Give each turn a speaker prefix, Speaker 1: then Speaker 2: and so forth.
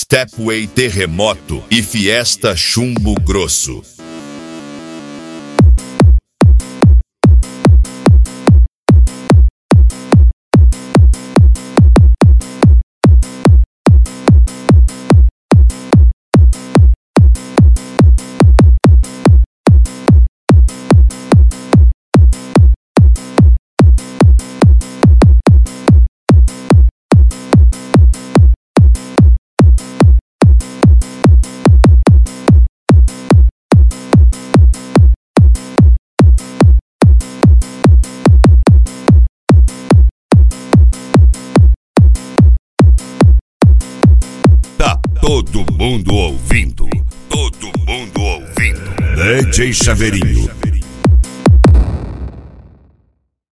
Speaker 1: Stepway Terremoto e Fiesta Chumbo Grosso. Todo mundo ouvindo. Todo mundo ouvindo. DJ Chaveirinho.